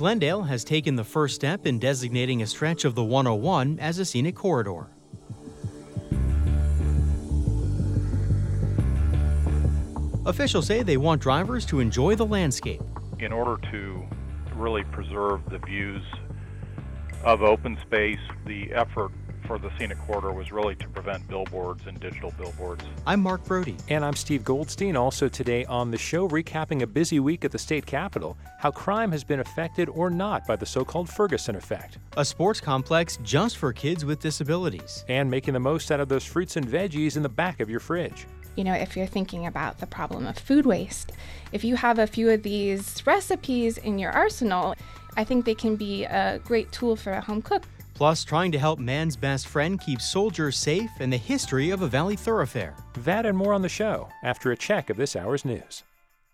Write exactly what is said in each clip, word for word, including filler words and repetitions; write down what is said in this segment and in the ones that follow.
Glendale has taken the first step in designating a stretch of the one oh one as a scenic corridor. Officials say they want drivers to enjoy the landscape. In order to really preserve the views of open space, the effort for the scenic corridor was really to prevent billboards and digital billboards. I'm Mark Brody. And I'm Steve Goldstein. Also today on the show, recapping a busy week at the state capitol, how crime has been affected or not by the so-called Ferguson effect. A sports complex just for kids with disabilities. And making the most out of those fruits and veggies in the back of your fridge. You know, if you're thinking about the problem of food waste, if you have a few of these recipes in your arsenal, I think they can be a great tool for a home cook. Plus, trying to help man's best friend keep soldiers safe and the history of a Valley thoroughfare. That and more on the show after a check of this hour's news.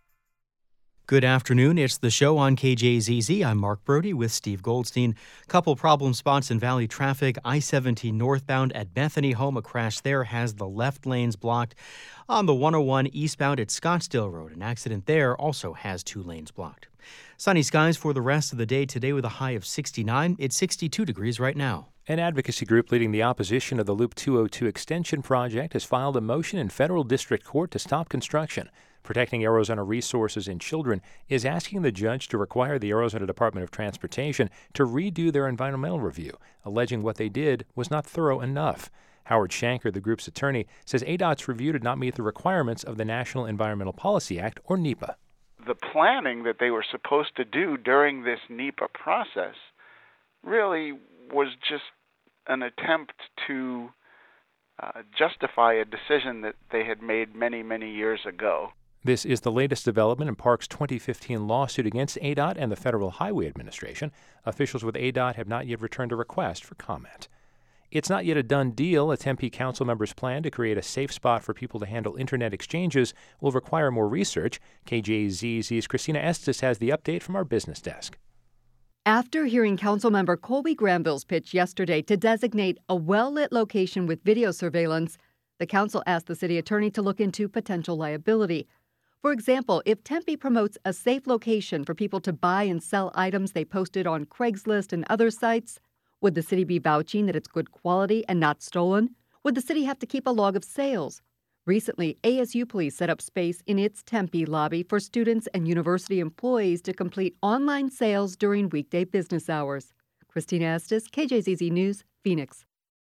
Good afternoon. It's the show on K J Z Z. I'm Mark Brody with Steve Goldstein. Couple problem spots in Valley traffic. I seventy northbound at Bethany Home. A crash there has the left lanes blocked. On the one oh one eastbound at Scottsdale Road, an accident there also has two lanes blocked. Sunny skies for the rest of the day today with a high of sixty-nine. It's sixty-two degrees right now. An advocacy group leading the opposition of the Loop two oh two extension project has filed a motion in federal district court to stop construction. Protecting Arizona Resources and Children is asking the judge to require the Arizona Department of Transportation to redo their environmental review, alleging what they did was not thorough enough. Howard Shanker, the group's attorney, says A D O T's review did not meet the requirements of the National Environmental Policy Act, or NEPA. The planning that they were supposed to do during this NEPA process really was just an attempt to uh, justify a decision that they had made many, many years ago. This is the latest development in Park's twenty fifteen lawsuit against A D O T and the Federal Highway Administration. Officials with A D O T have not yet returned a request for comment. It's not yet a done deal. A Tempe council member's plan to create a safe spot for people to handle internet exchanges will require more research. K J Z Z's Christina Estes has the update from our business desk. After hearing Councilmember Colby Granville's pitch yesterday to designate a well-lit location with video surveillance, the council asked the city attorney to look into potential liability. For example, if Tempe promotes a safe location for people to buy and sell items they posted on Craigslist and other sites, would the city be vouching that it's good quality and not stolen? Would the city have to keep a log of sales? Recently, A S U Police set up space in its Tempe lobby for students and university employees to complete online sales during weekday business hours. Christina Estes, K J Z Z News, Phoenix.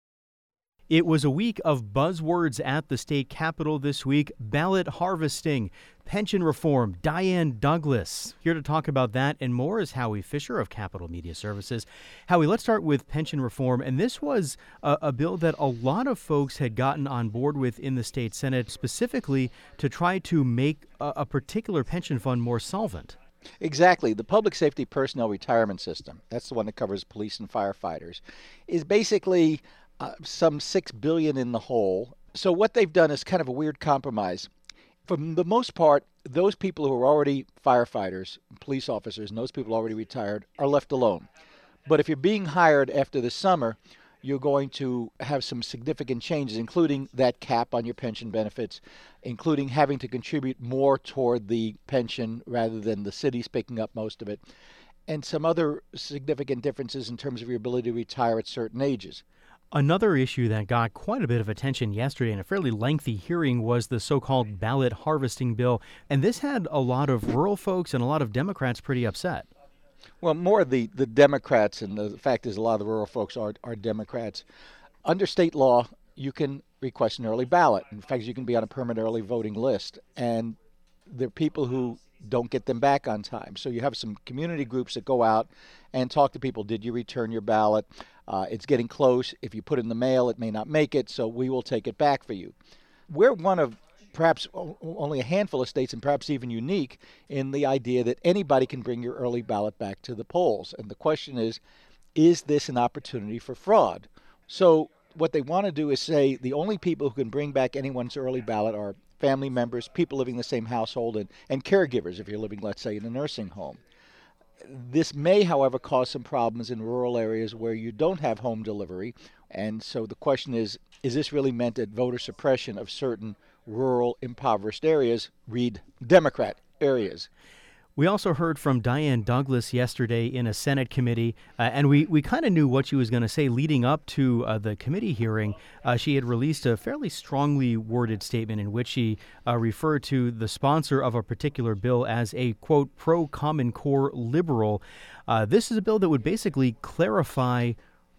It was a week of buzzwords at the state capitol this week. Ballot harvesting, pension reform, Diane Douglas. Here to talk about that and more is Howie Fisher of Capitol Media Services. Howie, let's start with pension reform. And this was a, a bill that a lot of folks had gotten on board with in the state Senate, specifically to try to make a, a particular pension fund more solvent. Exactly. The Public Safety Personnel Retirement System, that's the one that covers police and firefighters, is basically Uh, some six billion dollars in the hole. So what they've done is kind of a weird compromise. For the most part, those people who are already firefighters, police officers, and those people already retired are left alone. But if you're being hired after the summer, you're going to have some significant changes, including that cap on your pension benefits, including having to contribute more toward the pension rather than the cities picking up most of it, and some other significant differences in terms of your ability to retire at certain ages. Another issue that got quite a bit of attention yesterday in a fairly lengthy hearing was the so-called ballot harvesting bill. And this had a lot of rural folks and a lot of Democrats pretty upset. Well, more the, the Democrats, and the fact is a lot of the rural folks are, are Democrats. Under state law, you can request an early ballot. In fact, you can be on a permanent early voting list. And there are people who don't get them back on time. So you have some community groups that go out and talk to people. Did you return your ballot? Uh, it's getting close. If you put it in the mail, it may not make it, so we will take it back for you. We're one of perhaps only a handful of states, and perhaps even unique, in the idea that anybody can bring your early ballot back to the polls. And the question is, is this an opportunity for fraud? So what they want to do is say the only people who can bring back anyone's early ballot are family members, people living in the same household, and, and caregivers if you're living, let's say, in a nursing home. This may, however, cause some problems in rural areas where you don't have home delivery. And so the question is, is this really meant at voter suppression of certain rural, impoverished areas, read Democrat areas? We also heard from Diane Douglas yesterday in a Senate committee, uh, and we, we kind of knew what she was going to say leading up to uh, the committee hearing. Uh, she had released a fairly strongly worded statement in which she uh, referred to the sponsor of a particular bill as a, quote, pro-Common Core liberal. Uh, this is a bill that would basically clarify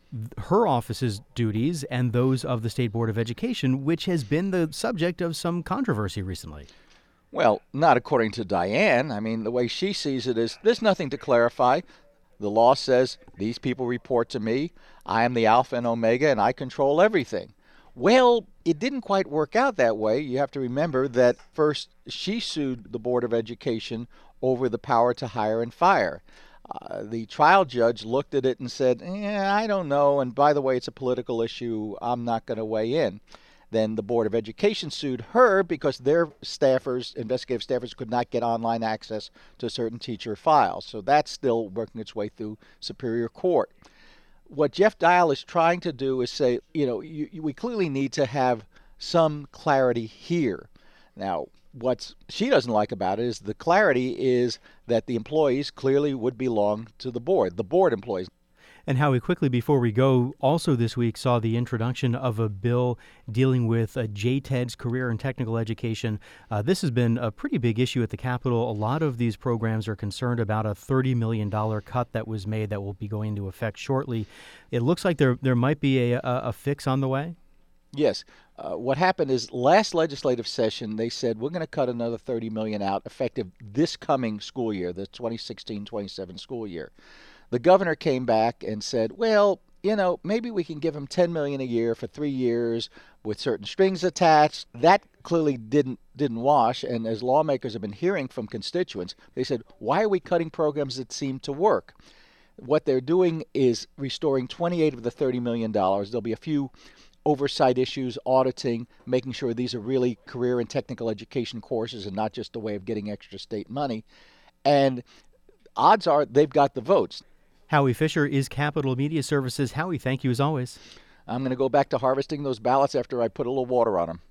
her office's duties and those of the State Board of Education, which has been the subject of some controversy recently. Well, not according to Diane. I mean, the way she sees it is there's nothing to clarify. The law says these people report to me. I am the Alpha and Omega, and I control everything. Well, it didn't quite work out that way. You have to remember that first she sued the Board of Education over the power to hire and fire. Uh, the trial judge looked at it and said, eh, I don't know, and by the way, it's a political issue. I'm not going to weigh in. Then the Board of Education sued her because their staffers, investigative staffers, could not get online access to certain teacher files. So that's still working its way through Superior Court. What Jeff Dial is trying to do is say, you know, you, you, we clearly need to have some clarity here. Now, what she doesn't like about it is the clarity is that the employees clearly would belong to the board, the board employees. And Howie, quickly before we go, also this week saw the introduction of a bill dealing with uh, J TED's career and technical education. Uh, this has been a pretty big issue at the Capitol. A lot of these programs are concerned about a thirty million dollars cut that was made that will be going into effect shortly. It looks like there there might be a, a, a fix on the way. Yes. Uh, what happened is last legislative session, they said we're going to cut another thirty million dollars out effective this coming school year, the twenty sixteen twenty-seven school year. The governor came back and said, well, you know, maybe we can give him ten million dollars a year for three years with certain strings attached. That clearly didn't didn't wash. And as lawmakers have been hearing from constituents, they said, why are we cutting programs that seem to work? What they're doing is restoring twenty-eight of the thirty million dollars. There'll be a few oversight issues, auditing, making sure these are really career and technical education courses and not just a way of getting extra state money. And odds are they've got the votes. Howie Fisher is Capitol Media Services. Howie, thank you as always. I'm going to go back to harvesting those ballots after I put a little water on them.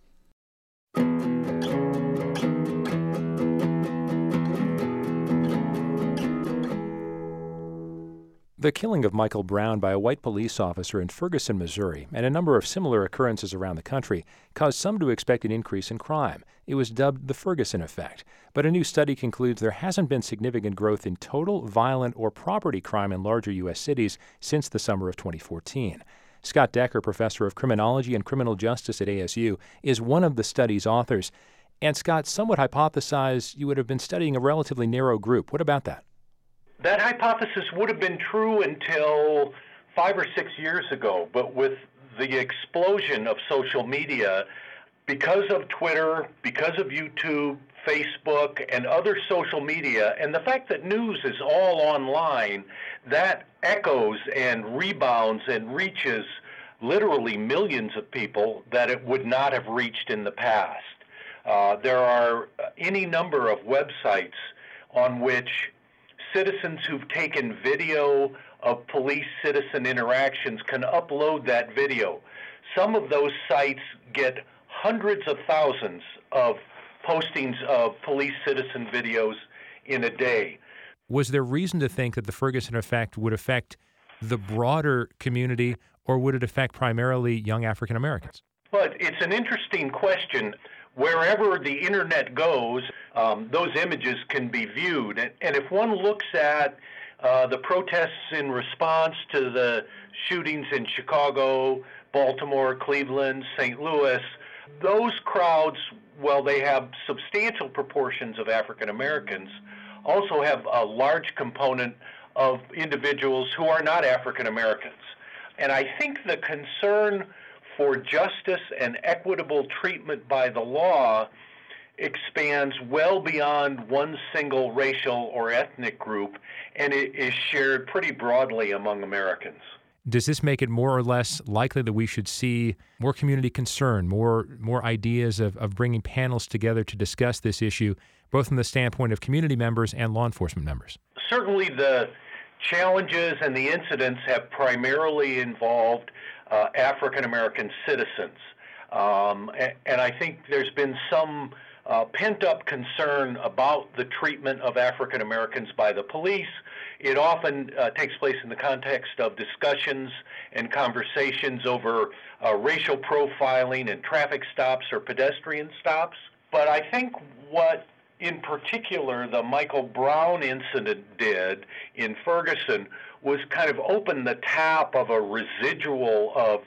The killing of Michael Brown by a white police officer in Ferguson, Missouri, and a number of similar occurrences around the country caused some to expect an increase in crime. It was dubbed the Ferguson effect. But a new study concludes there hasn't been significant growth in total, violent, or property crime in larger U S cities since the summer of twenty fourteen. Scott Decker, professor of criminology and criminal justice at A S U, is one of the study's authors. And Scott, some would hypothesize you would have been studying a relatively narrow group. What about that? That hypothesis would have been true until five or six years ago, but with the explosion of social media, because of Twitter, because of YouTube, Facebook, and other social media, and the fact that news is all online, that echoes and rebounds and reaches literally millions of people that it would not have reached in the past. Uh, there are any number of websites on which citizens who've taken video of police-citizen interactions can upload that video. Some of those sites get hundreds of thousands of postings of police-citizen videos in a day. Was there reason to think that the Ferguson effect would affect the broader community, or would it affect primarily young African Americans? But it's an interesting question. Wherever the internet goes, um, those images can be viewed. And, and if one looks at uh, the protests in response to the shootings in Chicago, Baltimore, Cleveland, Saint Louis, those crowds, while they have substantial proportions of African Americans, also have a large component of individuals who are not African Americans. And I think the concern for justice and equitable treatment by the law expands well beyond one single racial or ethnic group, and it is shared pretty broadly among Americans. Does this make it more or less likely that we should see more community concern, more more ideas of, of bringing panels together to discuss this issue, both from the standpoint of community members and law enforcement members? Certainly the challenges and the incidents have primarily involved uh, African American citizens. Um, and, and I think there's been some uh, pent-up concern about the treatment of African Americans by the police. It often uh, takes place in the context of discussions and conversations over uh, racial profiling and traffic stops or pedestrian stops. But I think what, in particular, the Michael Brown incident did in Ferguson was kind of open the tap of a residual of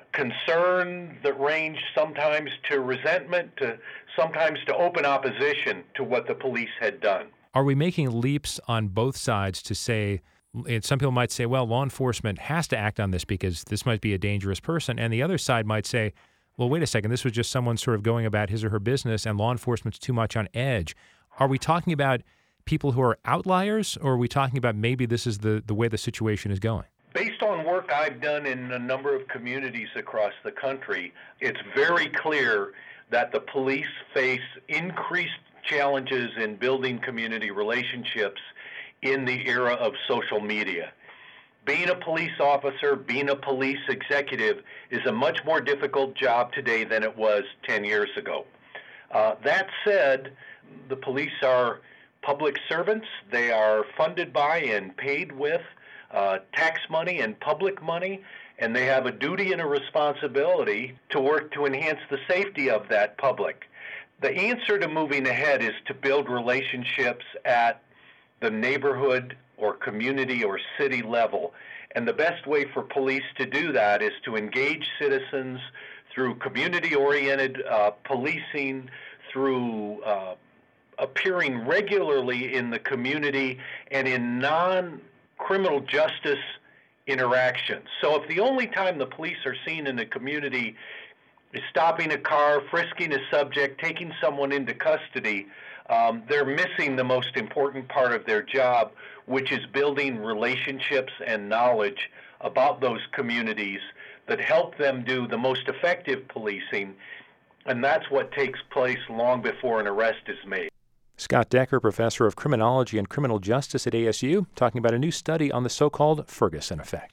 concern that ranged sometimes to resentment, to sometimes to open opposition to what the police had done. Are we making leaps on both sides to say, and some people might say, well, law enforcement has to act on this because this might be a dangerous person, and the other side might say, well, wait a second, this was just someone sort of going about his or her business and law enforcement's too much on edge. Are we talking about people who are outliers, or are we talking about maybe this is the, the way the situation is going? Based on work I've done in a number of communities across the country, it's very clear that the police face increased challenges in building community relationships in the era of social media. Being a police officer, being a police executive is a much more difficult job today than it was ten years ago. Uh, that said, the police are public servants. They are funded by and paid with uh, tax money and public money, and they have a duty and a responsibility to work to enhance the safety of that public. The answer to moving ahead is to build relationships at the neighborhood or community or city level. And the best way for police to do that is to engage citizens through community-oriented uh, policing, through uh, appearing regularly in the community and in non-criminal justice interactions. So if the only time the police are seen in the community is stopping a car, frisking a subject, taking someone into custody, um, they're missing the most important part of their job, which is building relationships and knowledge about those communities that help them do the most effective policing, and that's what takes place long before an arrest is made. Scott Decker, professor of criminology and criminal justice at A S U, talking about a new study on the so-called Ferguson effect.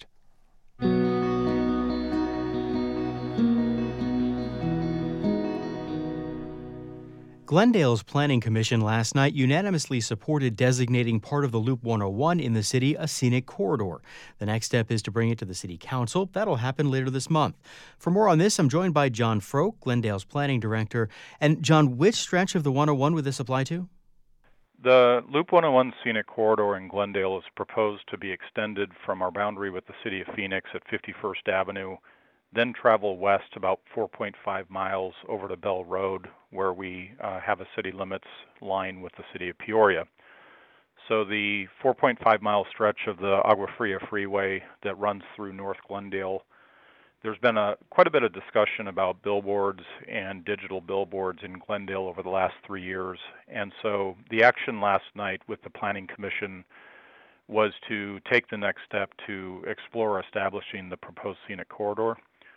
Glendale's Planning Commission last night unanimously supported designating part of the Loop one oh one in the city a scenic corridor. The next step is to bring it to the city council. That'll happen later this month. For more on this, I'm joined by John Froke, Glendale's planning director. And John, which stretch of the one oh one would this apply to? The Loop one oh one scenic corridor in Glendale is proposed to be extended from our boundary with the city of Phoenix at fifty-first Avenue, then travel west about four point five miles over to Bell Road, where we uh, have a city limits line with the city of Peoria. So the four point five mile stretch of the Agua Fria Freeway that runs through North Glendale, there's been a quite a bit of discussion about billboards and digital billboards in Glendale over the last three years. And so the action last night with the Planning Commission was to take the next step to explore establishing the proposed scenic corridor.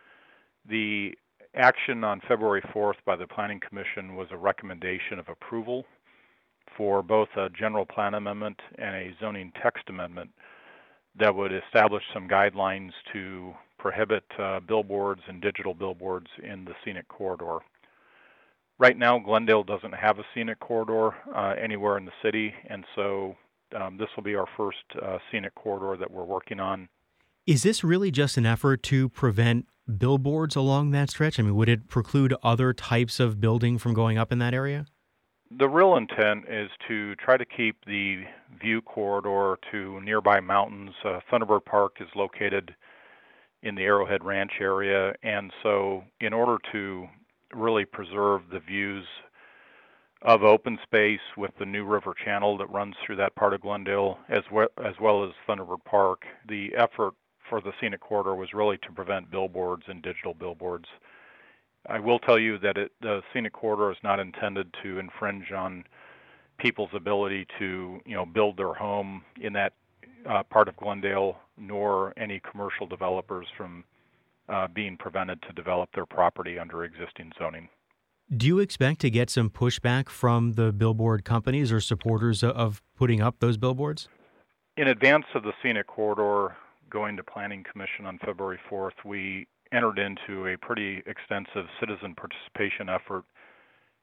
The action on February fourth by the Planning Commission was a recommendation of approval for both a general plan amendment and a zoning text amendment that would establish some guidelines to prohibit uh, billboards and digital billboards in the scenic corridor. Right now, Glendale doesn't have a scenic corridor uh, anywhere in the city, and so um, this will be our first uh, scenic corridor that we're working on. Is this really just an effort to prevent billboards along that stretch? I mean, would it preclude other types of building from going up in that area? The real intent is to try to keep the view corridor to nearby mountains. Uh, Thunderbird Park is located in the Arrowhead Ranch area, and so in order to really preserve the views of open space with the New River Channel that runs through that part of Glendale, as well as, well as Thunderbird Park, the effort for the scenic corridor was really to prevent billboards and digital billboards. I will tell you that it, the scenic corridor is not intended to infringe on people's ability to, you know, build their home in that uh, part of Glendale, nor any commercial developers from uh, being prevented to develop their property under existing zoning. Do you expect to get some pushback from the billboard companies or supporters of putting up those billboards? In advance of the scenic corridor going to Planning Commission on February fourth, we entered into a pretty extensive citizen participation effort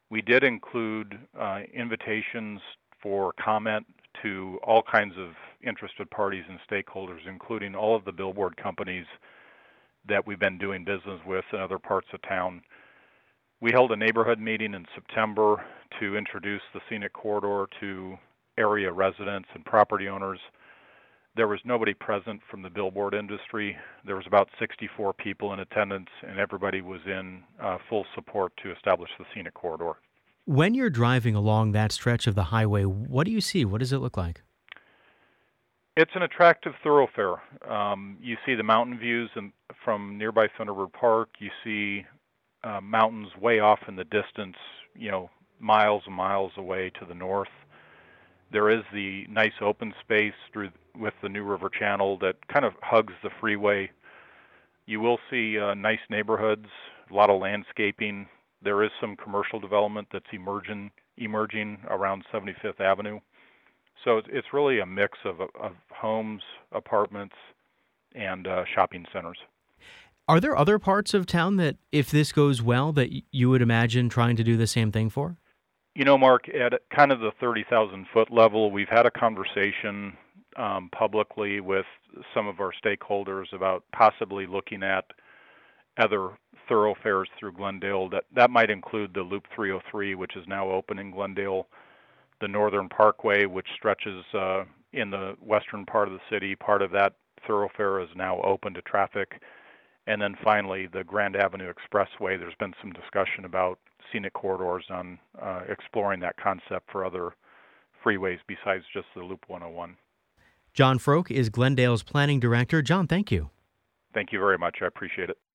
We did include uh, invitations for comment to all kinds of interested parties and stakeholders, including all of the billboard companies that we've been doing business with in other parts of town. We held a neighborhood meeting in September to introduce the scenic corridor to area residents and property owners. There was nobody present from the billboard industry. There was about sixty-four people in attendance, and everybody was in uh, full support to establish the scenic corridor. When you're driving along that stretch of the highway, what do you see? What does it look like? It's an attractive thoroughfare. Um, you see the mountain views in, from nearby Thunderbird Park. You see uh, mountains way off in the distance, you know, miles and miles away to the north. There is the nice open space through with the New River Channel that kind of hugs the freeway. You will see uh, nice neighborhoods, a lot of landscaping. There is some commercial development that's emerging emerging around seventy-fifth Avenue. So it's, it's really a mix of, of homes, apartments, and uh, shopping centers. Are there other parts of town that, if this goes well, that you would imagine trying to do the same thing for? You know, Mark, at kind of the thirty thousand foot level, we've had a conversation um, publicly with some of our stakeholders about possibly looking at other thoroughfares through Glendale. That, that might include the Loop three oh three, which is now open in Glendale, the Northern Parkway, which stretches uh, in the western part of the city. Part of that thoroughfare is now open to traffic. And then finally, the Grand Avenue Expressway. There's been some discussion about scenic corridors on uh, exploring that concept for other freeways besides just the Loop one oh one. John Froke is Glendale's planning director. John, thank you. Thank you very much. I appreciate it.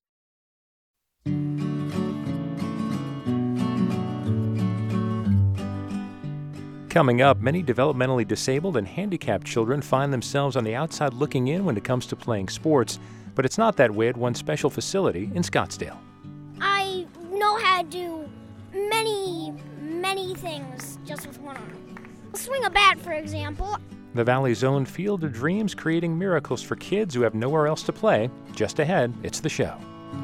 Coming up, many developmentally disabled and handicapped children find themselves on the outside looking in when it comes to playing sports, but it's not that way at one special facility in Scottsdale. I know how to do many, many things just with one arm. Swing a bat, for example. The Valley's own Field of Dreams, creating miracles for kids who have nowhere else to play. Just ahead, it's the show.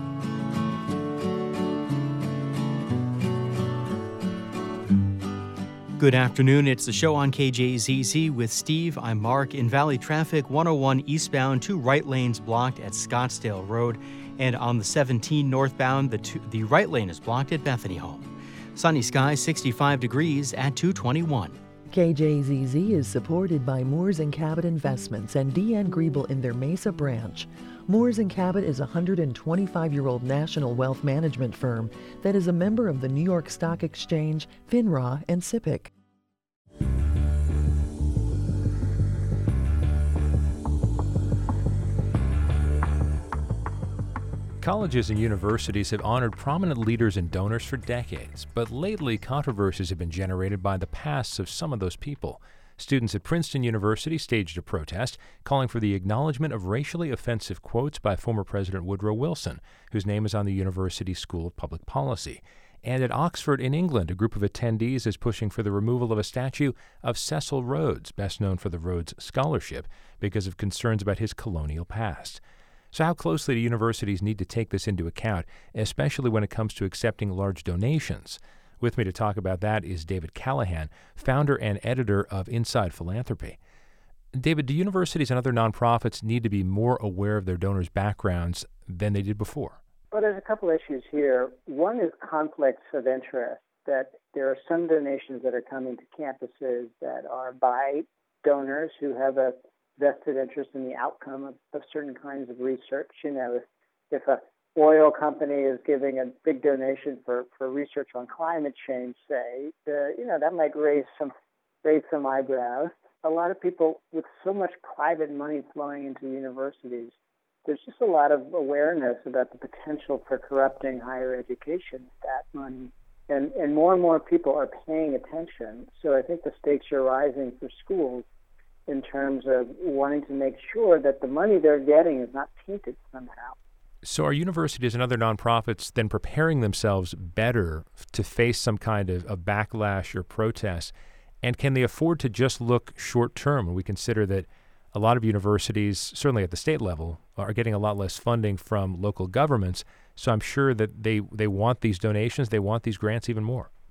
Good afternoon. It's the show on K J Z Z with Steve. I'm Mark. In Valley traffic, one oh one eastbound, two right lanes blocked at Scottsdale Road. And on the seventeen northbound, the, two, the right lane is blocked at Bethany Home. Sunny skies, sixty-five degrees at two twenty-one. K J Z Z is supported by Moores and Cabot Investments and D N Griebel in their Mesa branch. Moores and Cabot is a one hundred twenty-five-year-old national wealth management firm that is a member of the New York Stock Exchange, FINRA, and SIPC. Colleges and universities have honored prominent leaders and donors for decades, but lately controversies have been generated by the pasts of some of those people. Students at Princeton University staged a protest calling for the acknowledgement of racially offensive quotes by former President Woodrow Wilson, whose name is on the university's School of Public Policy. And at Oxford in England, a group of attendees is pushing for the removal of a statue of Cecil Rhodes, best known for the Rhodes Scholarship, because of concerns about his colonial past. So how closely do universities need to take this into account, especially when it comes to accepting large donations? With me to talk about that is David Callahan, founder and editor of Inside Philanthropy. David, do universities and other nonprofits need to be more aware of their donors' backgrounds than they did before? Well, there's a couple issues here. One is conflicts of interest, that there are some donations that are coming to campuses that are by donors who have a vested interest in the outcome of, of certain kinds of research. You know, if, if a oil company is giving a big donation for, for research on climate change, say, the, you know, that might raise some raise some eyebrows. A lot of people, with so much private money flowing into universities, there's just a lot of awareness about the potential for corrupting higher education with that money. And, and more and more people are paying attention. So I think the stakes are rising for schools in terms of wanting to make sure that the money they're getting is not tainted somehow. So are universities and other nonprofits then preparing themselves better to face some kind of, of backlash or protest? And can they afford to just look short-term when we consider that a lot of universities, certainly at the state level, are getting a lot less funding from local governments? So I'm sure that they, they want these donations, they want these grants even more.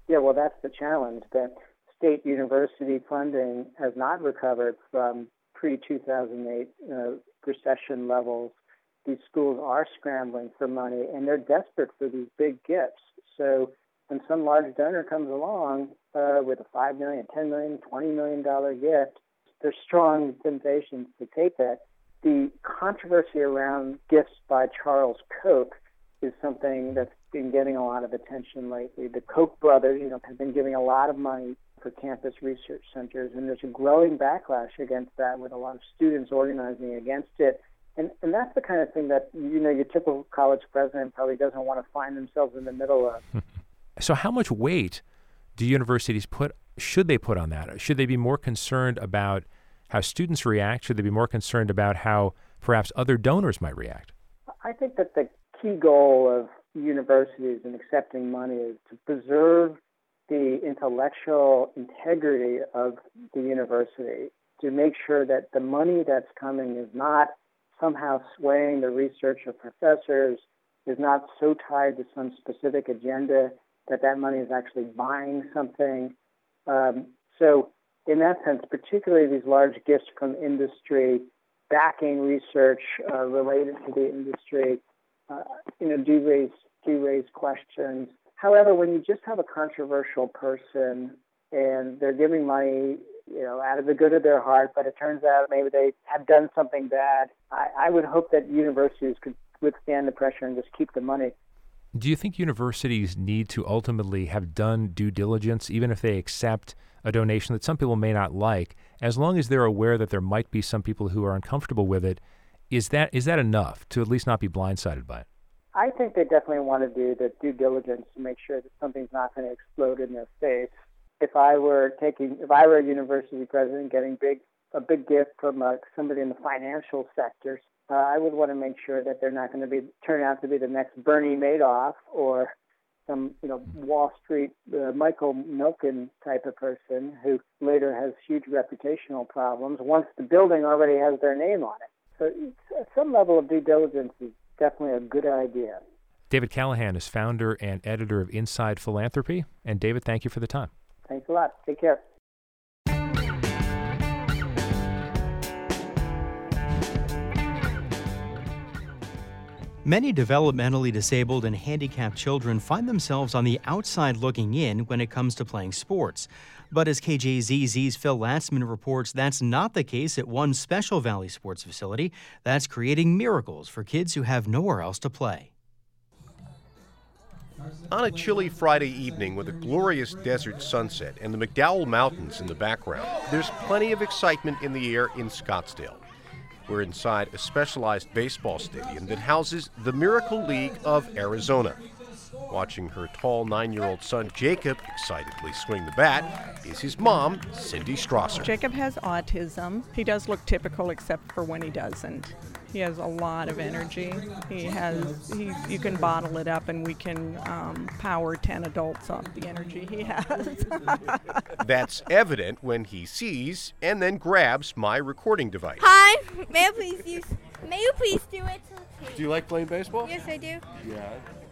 Yeah, well, that's the challenge, that state university funding has not recovered from pre two thousand eight uh, recession levels. These schools are scrambling for money, and they're desperate for these big gifts. So when some large donor comes along uh, with a five million dollars, ten million dollars, twenty million dollars gift, there's strong temptations to take that. The controversy around gifts by Charles Koch is something that's been getting a lot of attention lately. The Koch brothers, you know, have been giving a lot of money for campus research centers, and there's a growing backlash against that with a lot of students organizing against it. And and that's the kind of thing that, you know, your typical college president probably doesn't want to find themselves in the middle of. So how much weight do universities put, should they put on that? Should they be more concerned about how students react? Should they be more concerned about how perhaps other donors might react? I think that the key goal of universities in accepting money is to preserve the intellectual integrity of the university, to make sure that the money that's coming is not somehow swaying the research of professors, is not so tied to some specific agenda that that money is actually buying something. Um, so in that sense, particularly these large gifts from industry, backing research uh, related to the industry, uh, you know, do raise, do raise questions. However, when you just have a controversial person and they're giving money, you know, out of the good of their heart, but it turns out maybe they have done something bad, I, I would hope that universities could withstand the pressure and just keep the money. Do you think universities need to ultimately have done due diligence, even if they accept a donation that some people may not like, as long as they're aware that there might be some people who are uncomfortable with it? Is that is that enough to at least not be blindsided by it? I think they definitely want to do the due diligence to make sure that something's not going to explode in their face. If I were taking, if I were a university president getting big a big gift from uh, somebody in the financial sector, uh, I would want to make sure that they're not going to be turn out to be the next Bernie Madoff or some, you know, Wall Street uh, Michael Milken type of person who later has huge reputational problems once the building already has their name on it. So it's, some level of due diligence is definitely a good idea. David Callahan is founder and editor of Inside Philanthropy. And David, thank you for the time. Thanks a lot. Take care. Many developmentally disabled and handicapped children find themselves on the outside looking in when it comes to playing sports. But as K J Z Z's Phil Latzman reports, that's not the case at one Special Valley sports facility that's creating miracles for kids who have nowhere else to play. On a chilly Friday evening with a glorious desert sunset and the McDowell Mountains in the background, there's plenty of excitement in the air in Scottsdale. We're inside a specialized baseball stadium that houses the Miracle League of Arizona. Watching her tall nine-year-old son Jacob excitedly swing the bat is his mom, Cindy Strasser. Jacob has autism. He does look typical except for when he doesn't. He has a lot of energy. He has, he, you can bottle it up and we can um, power ten adults off the energy he has. That's evident when he sees and then grabs my recording device. Hi, may I please use, may you please do it? Do you like playing baseball? Yes, I do. Yeah.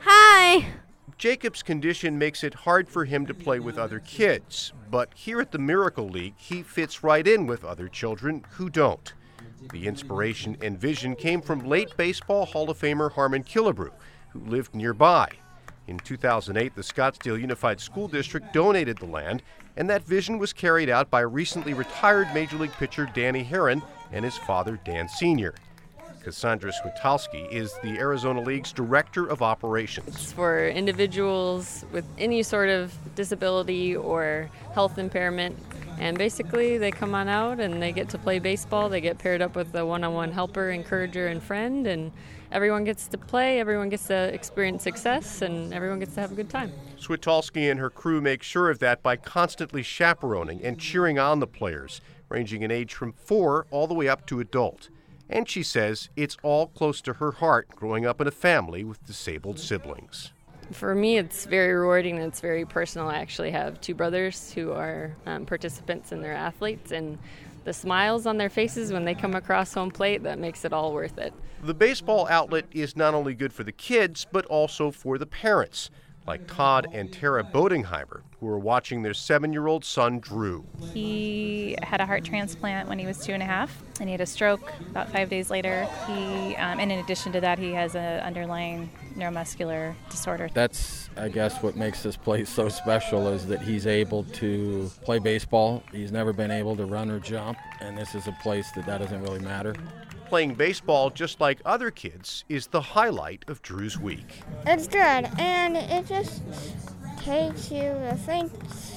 Hi. Jacob's condition makes it hard for him to play with other kids, but here at the Miracle League, he fits right in with other children who don't. The inspiration and vision came from late Baseball Hall of Famer Harmon Killebrew, who lived nearby. In two thousand eight, the Scottsdale Unified School District donated the land, and that vision was carried out by recently retired Major League pitcher Danny Herron and his father, Dan Senior Cassandra Switalski is the Arizona League's Director of Operations. It's for individuals with any sort of disability or health impairment. And basically, they come on out and they get to play baseball. They get paired up with a one-on-one helper, encourager, and friend. And everyone gets to play, everyone gets to experience success, and everyone gets to have a good time. Switalski and her crew make sure of that by constantly chaperoning and cheering on the players, ranging in age from four all the way up to adult. And she says it's all close to her heart growing up in a family with disabled siblings. For me, it's very rewarding and it's very personal. I actually have two brothers who are um, participants and they're athletes, and the smiles on their faces when they come across home plate, that makes it all worth it. The baseball outlet is not only good for the kids, but also for the parents. like Todd and Tara Bodingheimer, who are watching their seven-year-old son, Drew. He had a heart transplant when he was two and a half, and he had a stroke about five days later. He, um, and in addition to that, he has an underlying neuromuscular disorder. That's, I guess, what makes this place so special is that he's able to play baseball. He's never been able to run or jump, and this is a place that that doesn't really matter. Playing baseball just like other kids is the highlight of Drew's week. It's good, and it just takes you to think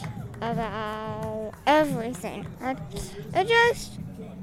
about everything. It, it just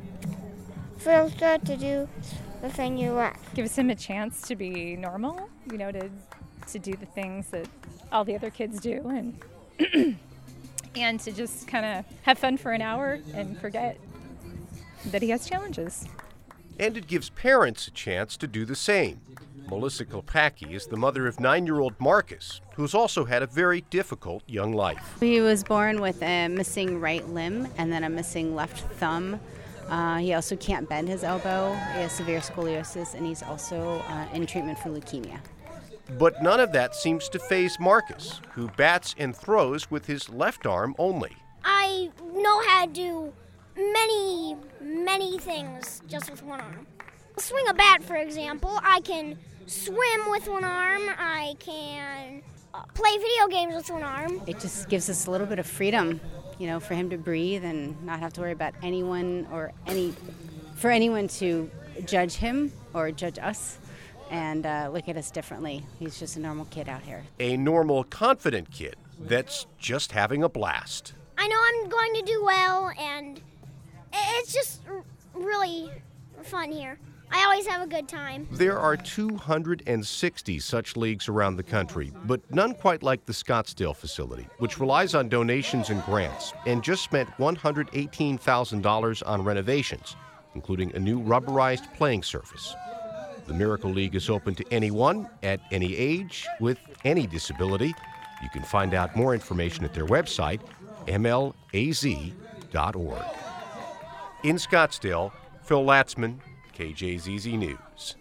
feels good to do the thing you like. Gives him a chance to be normal, you know, to to do the things that all the other kids do, and and to just kind of have fun for an hour and forget that he has challenges. And it gives parents a chance to do the same. Melissa Kilpacky is the mother of nine-year-old Marcus, who's also had a very difficult young life. He was born with a missing right limb and then a missing left thumb. Uh, he also can't bend his elbow. He has severe scoliosis, and he's also uh, in treatment for leukemia. But none of that seems to faze Marcus, who bats and throws with his left arm only. I know how to do many, many things just with one arm. Swing a bat, for example. I can swim with one arm. I can uh, play video games with one arm. It just gives us a little bit of freedom, you know, for him to breathe and not have to worry about anyone or any, for anyone to judge him or judge us and uh, look at us differently. He's just a normal kid out here. A normal, confident kid that's just having a blast. I know I'm going to do well, and it's just really fun here. I always have a good time. There are two hundred sixty such leagues around the country, but none quite like the Scottsdale facility, which relies on donations and grants and just spent one hundred eighteen thousand dollars on renovations, including a new rubberized playing surface. The Miracle League is open to anyone at any age with any disability. You can find out more information at their website, M L A Z dot org. In Scottsdale, Phil Latzman, K J Z Z News.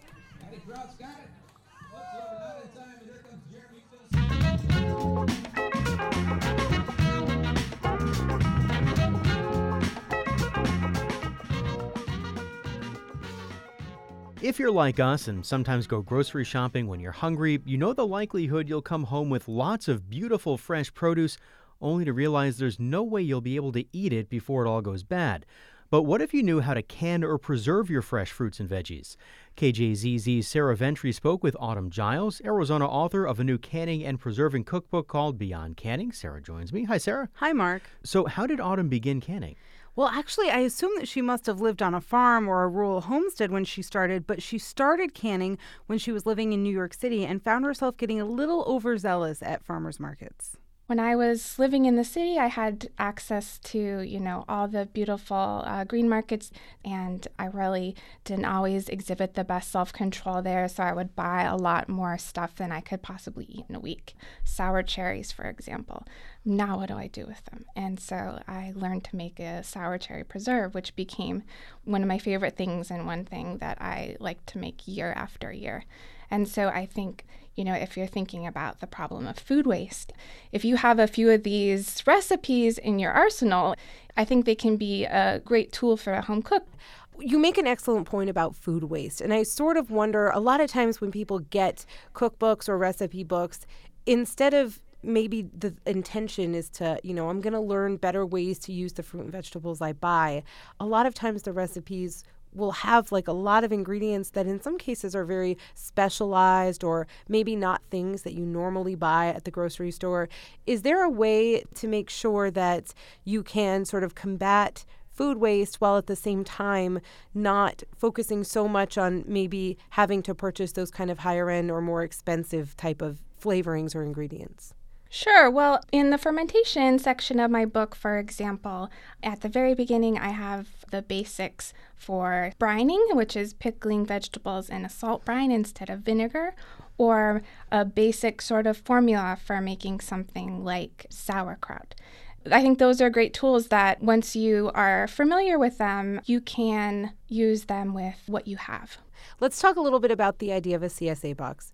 If you're like us and sometimes go grocery shopping when you're hungry, you know the likelihood you'll come home with lots of beautiful fresh produce, only to realize there's no way you'll be able to eat it before it all goes bad. But what if you knew how to can or preserve your fresh fruits and veggies? K J Z Z's Sarah Ventry spoke with Autumn Giles, Arizona author of a new canning and preserving cookbook called Beyond Canning. Sarah joins me. Hi, Sarah. Hi, Mark. So how did Autumn begin canning? Well, actually, I assume that she must have lived on a farm or a rural homestead when she started, but she started canning when she was living in New York City and found herself getting a little overzealous at farmers markets. When I was living in the city, I had access to, you know, all the beautiful uh, green markets, and I really didn't always exhibit the best self-control there, so I would buy a lot more stuff than I could possibly eat in a week. Sour cherries, for example. Now what do I do with them? And so I learned to make a sour cherry preserve, which became one of my favorite things and one thing that I like to make year after year. And so I think, you know, if you're thinking about the problem of food waste, if you have a few of these recipes in your arsenal, I think they can be a great tool for a home cook. You make an excellent point about food waste. And I sort of wonder, a lot of times when people get cookbooks or recipe books, instead of maybe the intention is to, you know, I'm going to learn better ways to use the fruit and vegetables I buy, a lot of times the recipes will have like a lot of ingredients that in some cases are very specialized or maybe not things that you normally buy at the grocery store. Is there a way to make sure that you can sort of combat food waste while at the same time not focusing so much on maybe having to purchase those kind of higher end or more expensive type of flavorings or ingredients? Sure. Well, in the fermentation section of my book, for example, at the very beginning, I have the basics for brining, which is pickling vegetables in a salt brine instead of vinegar, or a basic sort of formula for making something like sauerkraut. I think those are great tools that once you are familiar with them, you can use them with what you have. Let's talk a little bit about the idea of a C S A box.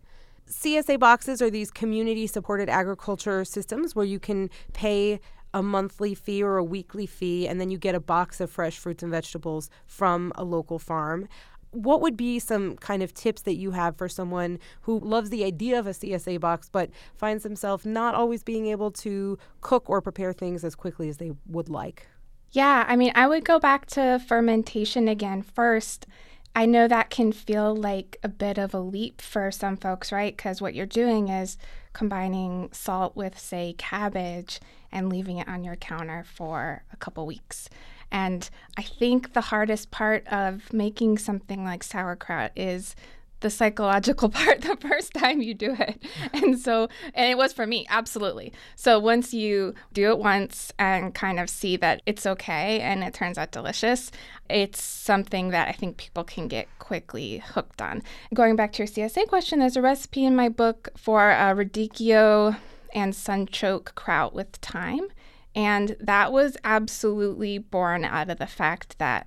C S A boxes are these community-supported agriculture systems where you can pay a monthly fee or a weekly fee, and then you get a box of fresh fruits and vegetables from a local farm. What would be some kind of tips that you have for someone who loves the idea of a C S A box but finds themselves not always being able to cook or prepare things as quickly as they would like? Yeah, I mean, I would go back to fermentation again first. I know that can feel like a bit of a leap for some folks, right? Because what you're doing is combining salt with, say, cabbage and leaving it on your counter for a couple weeks. And I think the hardest part of making something like sauerkraut is the psychological part the first time you do it. And so, and it was for me, absolutely. So once you do it once and kind of see that it's okay and it turns out delicious, it's something that I think people can get quickly hooked on. Going back to your C S A question, there's a recipe in my book for a radicchio and sunchoke kraut with thyme. And that was absolutely born out of the fact that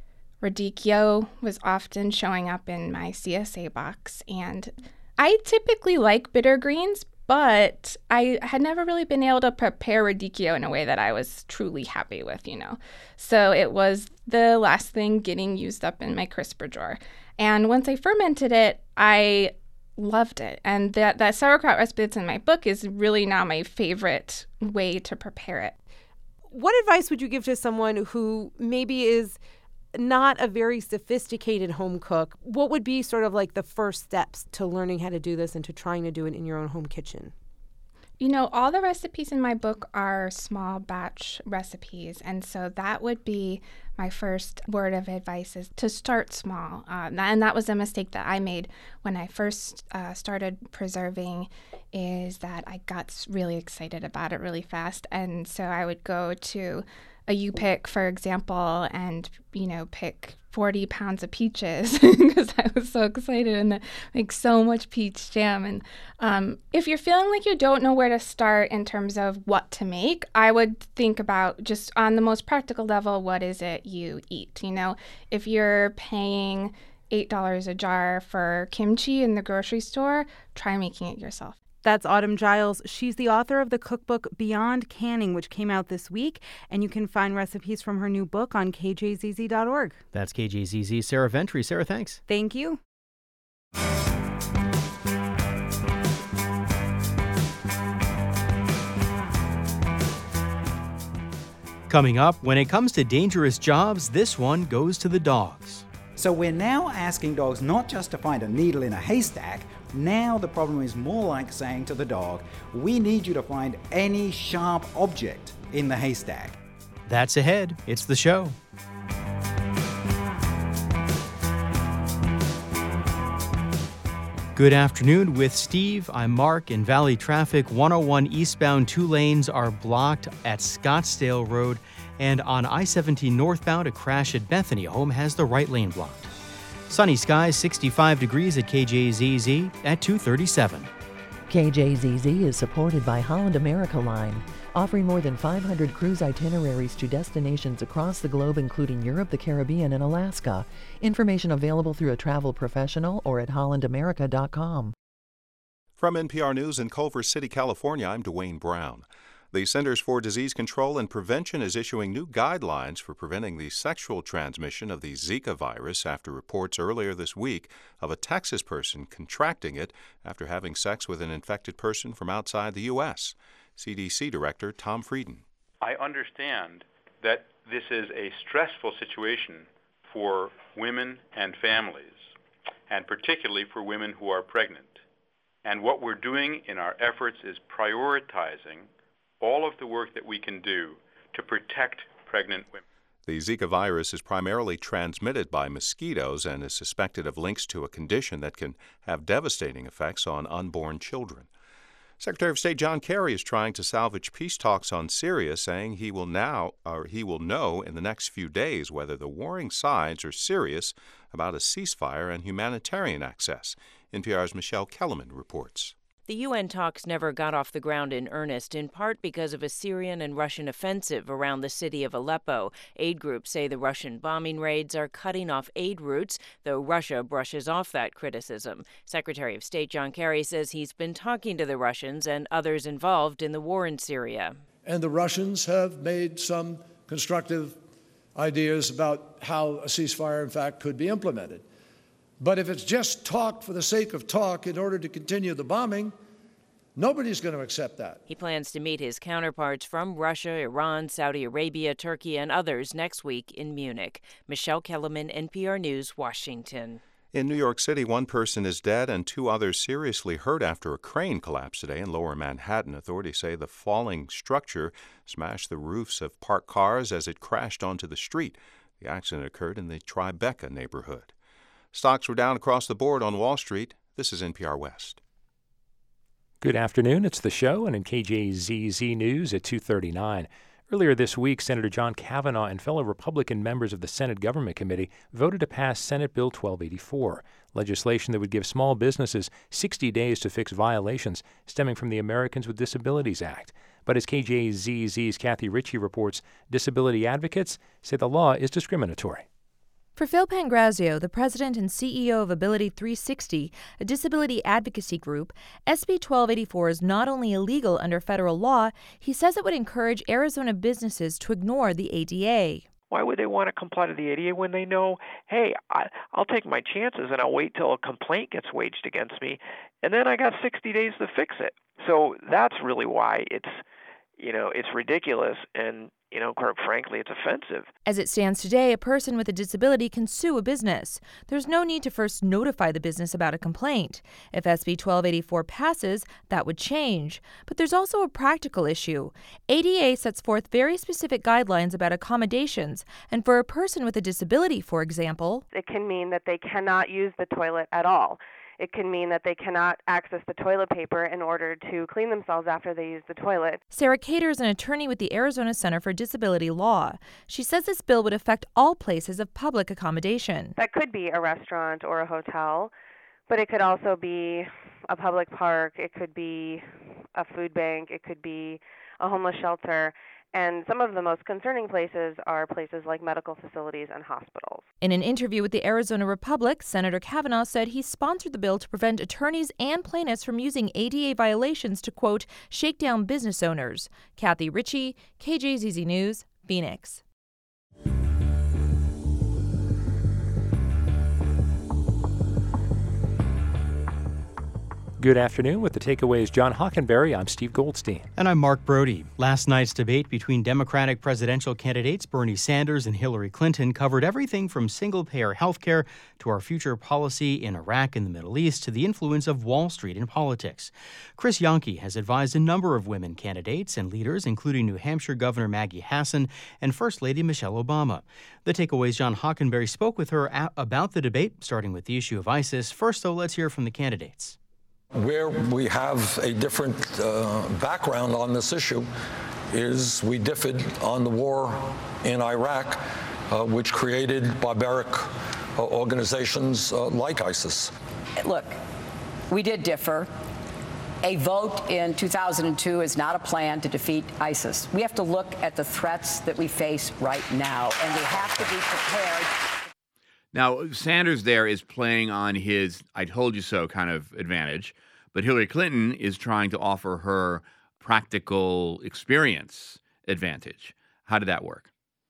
radicchio was often showing up in my C S A box. And I typically like bitter greens, but I had never really been able to prepare radicchio in a way that I was truly happy with, you know. So it was the last thing getting used up in my crisper drawer. And once I fermented it, I loved it. And that, that sauerkraut recipe that's in my book is really now my favorite way to prepare it. What advice would you give to someone who maybe is not a very sophisticated home cook? What would be sort of like the first steps to learning how to do this and to trying to do it in your own home kitchen? You know, all the recipes in my book are small batch recipes, and so that would be my first word of advice, is to start small. Um, and that was a mistake that I made when I first uh, started preserving, is that I got really excited about it really fast. And so I would go to a U-Pick, for example, and, you know, pick forty pounds of peaches because I was so excited and make so much peach jam. And um, if you're feeling like you don't know where to start in terms of what to make, I would think about just on the most practical level, what is it you eat? You know, if you're paying eight dollars a jar for kimchi in the grocery store, try making it yourself. That's Autumn Giles. She's the author of the cookbook Beyond Canning, which came out this week, and you can find recipes from her new book on K J Z Z dot org. That's K J Z Z, Sarah Ventry. Sarah, thanks. Thank you. Coming up, when it comes to dangerous jobs, this one goes to the dogs. So we're now asking dogs not just to find a needle in a haystack. Now the problem is more like saying to the dog, we need you to find any sharp object in the haystack. That's ahead. It's the show. Good afternoon with Steve. I'm Mark. In Valley traffic, one oh one eastbound, two lanes are blocked at Scottsdale Road. And on I seventeen northbound, a crash at Bethany. Home has the right lane blocked. Sunny skies, sixty-five degrees at K J Z Z at two thirty-seven. K J Z Z is supported by Holland America Line, offering more than five hundred cruise itineraries to destinations across the globe, including Europe, the Caribbean, and Alaska. Information available through a travel professional or at holland america dot com. From N P R News in Culver City, California, I'm Dwayne Brown. The Centers for Disease Control and Prevention is issuing new guidelines for preventing the sexual transmission of the Zika virus after reports earlier this week of a Texas person contracting it after having sex with an infected person from outside the U S C D C Director Tom Frieden. I understand that this is a stressful situation for women and families, and particularly for women who are pregnant. And what we're doing in our efforts is prioritizing all of the work that we can do to protect pregnant women. The Zika virus is primarily transmitted by mosquitoes and is suspected of links to a condition that can have devastating effects on unborn children. Secretary of State John Kerry is trying to salvage peace talks on Syria, saying he will now or he will know in the next few days whether the warring sides are serious about a ceasefire and humanitarian access. N P R's Michelle Kellerman reports. The U N talks never got off the ground in earnest, in part because of a Syrian and Russian offensive around the city of Aleppo. Aid groups say the Russian bombing raids are cutting off aid routes, though Russia brushes off that criticism. Secretary of State John Kerry says he's been talking to the Russians and others involved in the war in Syria. And the Russians have made some constructive ideas about how a ceasefire, in fact, could be implemented. But if it's just talk for the sake of talk in order to continue the bombing, nobody's going to accept that. He plans to meet his counterparts from Russia, Iran, Saudi Arabia, Turkey, and others next week in Munich. Michelle Kellerman, N P R News, Washington. In New York City, one person is dead and two others seriously hurt after a crane collapsed today in lower Manhattan. Authorities say the falling structure smashed the roofs of parked cars as it crashed onto the street. The accident occurred in the Tribeca neighborhood. Stocks were down across the board on Wall Street. This is N P R West. Good afternoon. It's The Show, and in K J Z Z News at two thirty-nine. Earlier this week, Senator John Kavanaugh and fellow Republican members of the Senate Government Committee voted to pass Senate Bill twelve eighty-four, legislation that would give small businesses sixty days to fix violations stemming from the Americans with Disabilities Act. But as K J Z Z's Kathy Ritchie reports, disability advocates say the law is discriminatory. For Phil Pangrazio, the president and C E O of Ability three sixty, a disability advocacy group, S B twelve eighty-four is not only illegal under federal law, he says it would encourage Arizona businesses to ignore the A D A. Why would they want to comply to the A D A when they know, hey, I, I'll take my chances and I'll wait till a complaint gets waged against me, and then I got sixty days to fix it. So that's really why it's, you know, it's ridiculous and, you know, quite frankly, it's offensive. As it stands today, a person with a disability can sue a business. There's no need to first notify the business about a complaint. If S B twelve eighty-four passes, that would change. But there's also a practical issue. A D A sets forth very specific guidelines about accommodations, and for a person with a disability, for example, it can mean that they cannot use the toilet at all. It can mean that they cannot access the toilet paper in order to clean themselves after they use the toilet. Sarah Cater is an attorney with the Arizona Center for Disability Law. She says this bill would affect all places of public accommodation. That could be a restaurant or a hotel, but it could also be a public park. It could be a food bank. It could be a homeless shelter. And some of the most concerning places are places like medical facilities and hospitals. In an interview with the Arizona Republic, Senator Kavanaugh said he sponsored the bill to prevent attorneys and plaintiffs from using A D A violations to, quote, shake down business owners. Kathy Ritchie, K J Z Z News, Phoenix. Good afternoon. With the takeaways, John Hockenberry, I'm Steve Goldstein. And I'm Mark Brody. Last night's debate between Democratic presidential candidates Bernie Sanders and Hillary Clinton covered everything from single-payer health care to our future policy in Iraq and the Middle East to the influence of Wall Street in politics. Chris Yonke has advised a number of women candidates and leaders, including New Hampshire Governor Maggie Hassan and First Lady Michelle Obama. The takeaways, John Hockenberry spoke with her a- about the debate, starting with the issue of ISIS. First, though, let's hear from the candidates. Where we have a different uh, background on this issue is we differed on the war in Iraq, uh, which created barbaric uh, organizations uh, like ISIS. Look, we did differ. A vote in two thousand two is not a plan to defeat ISIS. We have to look at the threats that we face right now, and we have to be prepared. Now, Sanders there is playing on his I told you so kind of advantage, but Hillary Clinton is trying to offer her practical experience advantage. How did that work?